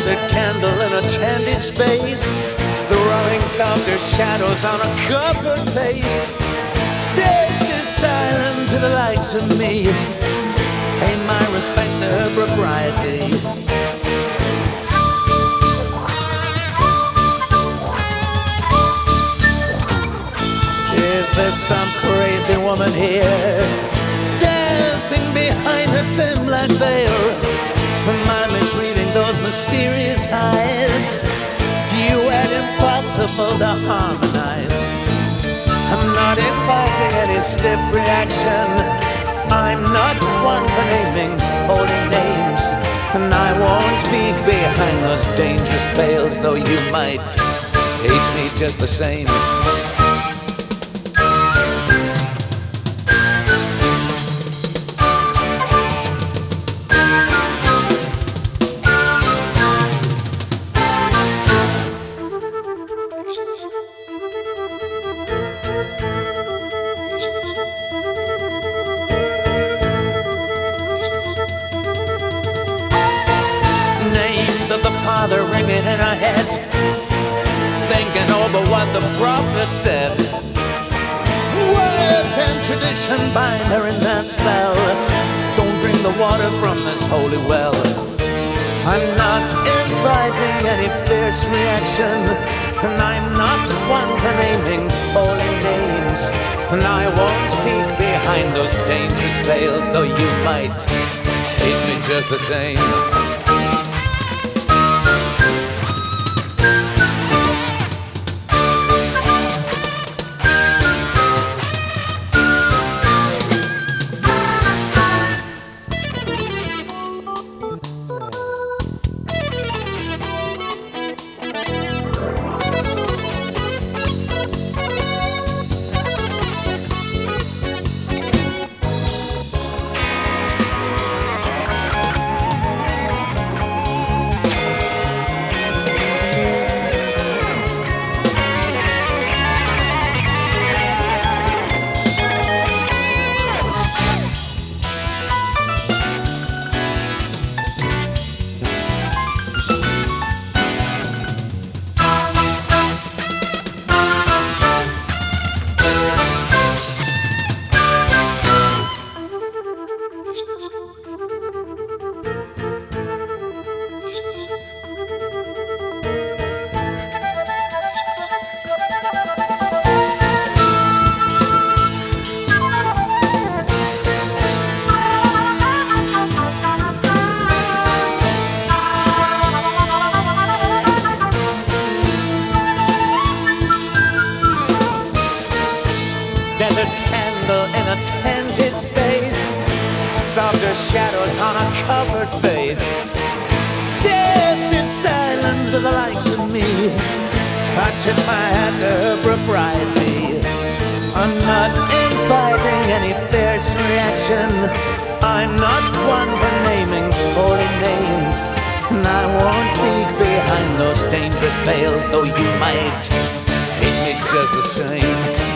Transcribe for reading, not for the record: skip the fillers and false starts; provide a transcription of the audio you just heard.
tethered candle in a tented space, throwing softer shadows on a covered face. Sister silent to the likes of me, pay my respect to her propriety. Is there some crazy woman here, dancing behind her thin black veil? Am I misreading those mysterious eyes? Duet impossible to harmonize. I'm not inviting any stiff reaction. I'm not one for naming holy names, and I won't speak behind those dangerous veils, though you might hate me just the same. Of the Father ringing in her head, thinking over what the prophet said. Words and tradition bind her in that spell. Don't drink the water from this holy well. I'm not inviting any fierce reaction, and I'm not one for naming holy names, and I won't speak behind those dangerous veils, though you might hate me just the same. In a tented space, softer shadows on a covered face. Sister silent to the likes of me, I tip my hat to her propriety. I'm not inviting any fierce reaction. I'm not one for naming holy names, and I won't peek behind those dangerous veils, though you might hate me just the same.